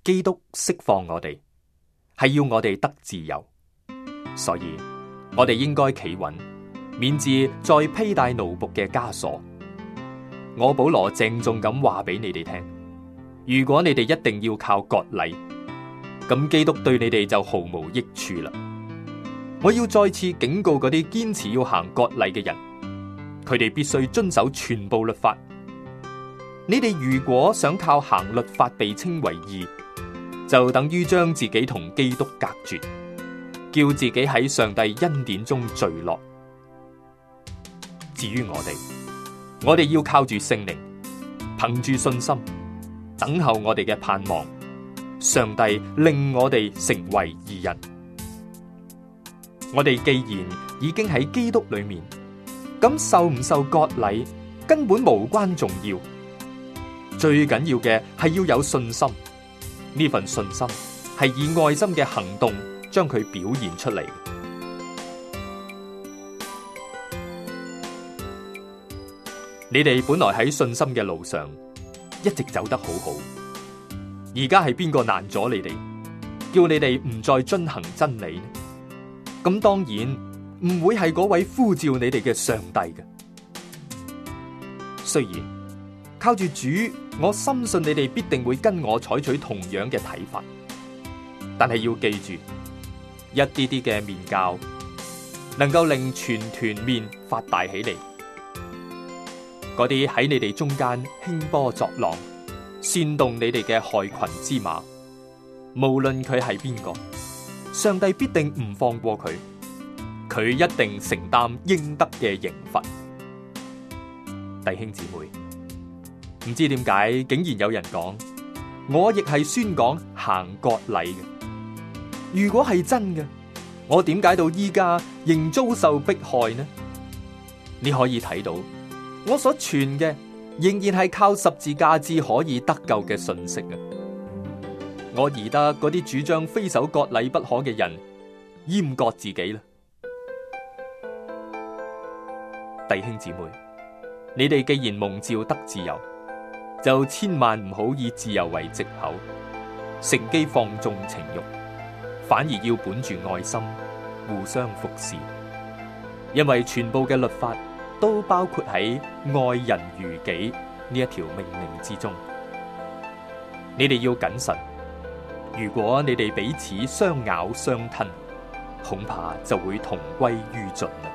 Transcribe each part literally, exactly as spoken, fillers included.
基督釋放我哋，係要我哋得自由，所以我哋應該企穩，免致再披戴奴僕嘅枷鎖。我保羅鄭重咁話俾你哋聽，如果你哋一定要靠割禮，咁基督對你哋就毫無益處啦。我要再次警告嗰啲堅持要行割禮嘅人，佢哋必須遵守全部律法。你哋如果想靠行律法被稱為義，就等於將自己同基督隔絕，叫自己喺上帝恩典中墜落。至於我哋，我哋要靠住聖靈，憑住信心，等候我哋嘅盼望。上帝令我哋成為義人。我哋既然已經喺基督裏面，咁受唔受割禮根本無關重要。最緊要嘅係要有信心，呢份信心係以愛心嘅行動將佢表現出嚟。你哋本來喺信心嘅路上一直走得好好，而家係邊個難咗你哋，叫你哋唔再遵行真理呢？咁當然唔會係嗰位呼召你哋嘅上帝嘅。雖然靠住主，我深信你哋必定會跟我採取同樣嘅睇法，但係要記住，一啲啲嘅麵酵能夠令全團麵發大起嚟。嗰啲喺你哋中間興波作浪、煽動你哋嘅害群之馬，無論佢係邊個，上帝必定唔放過佢，佢一定承擔應得嘅刑罰。弟兄姊妹，唔知點解竟然有人講，我亦係宣講行割禮嘅。如果係真嘅，我點解到依家仍遭受迫害呢？你可以睇到，我所傳嘅仍然係靠十字架至可以得救嘅信息啊！我宜得嗰啲主張非守割禮不可嘅人閹割自己啦。弟兄姊妹，你哋既然蒙召得自由，就千萬唔好以自由為藉口，乘機放縱情慾，反而要本住愛心互相服侍，因為全部嘅律法都包括喺愛人如己呢一條命令之中。你哋要謹慎，如果你哋彼此相咬相吞，恐怕就會同歸於盡啦。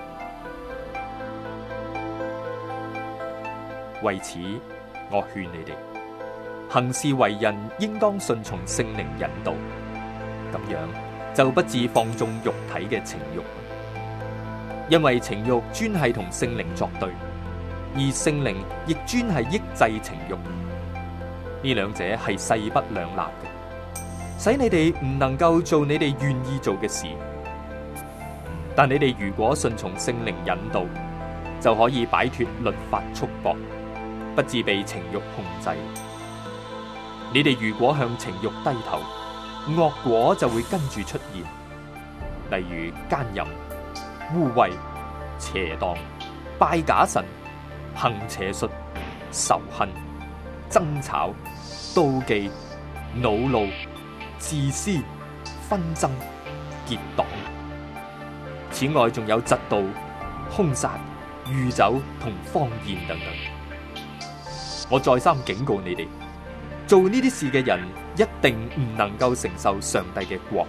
為此，我勸你哋行事為人應當順從聖靈引導，咁樣就不致放縱肉體嘅情慾。因為情慾專係同聖靈作對，而聖靈亦專係抑制情慾，呢兩者係勢不兩立嘅，使你哋唔能夠做你哋願意做嘅事。但你哋如果順從聖靈引導，就可以擺脫律法束縛，不致被情慾控制。你哋如果向情慾低頭，惡果就會跟住出現，例如奸淫、污穢、邪蕩、拜假神、行邪術、仇恨、爭吵、妒忌、惱怒、自私、紛爭、結黨。此外，仲有嫉妒、兇殺、酗酒同荒宴等等。我再三警告你哋，做呢啲事嘅人一定唔能夠承受上帝嘅國。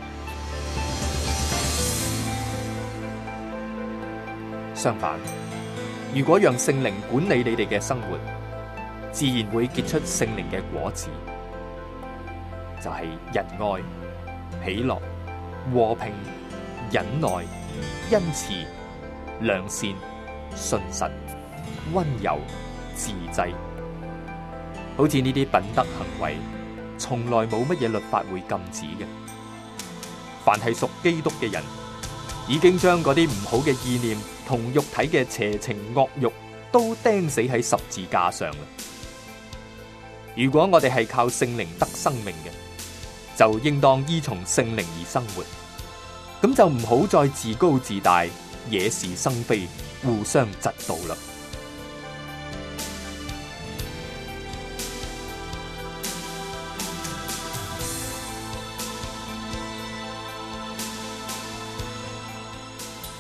相反，如果讓聖靈管理你哋嘅生活，自然會結出聖靈嘅果子，就係仁愛、喜樂、和平、忍耐、恩慈、良善、信實、溫柔、自制。好似呢啲品德行為，從來冇乜嘢律法會禁止嘅。凡係屬基督嘅人，已經將嗰啲唔好嘅意念同肉體嘅邪情惡慾都釘死喺十字架上啦。如果我哋係靠聖靈得生命嘅，就應當依從聖靈而生活。咁就唔好再自高自大，惹是生非，互相嫉妒啦。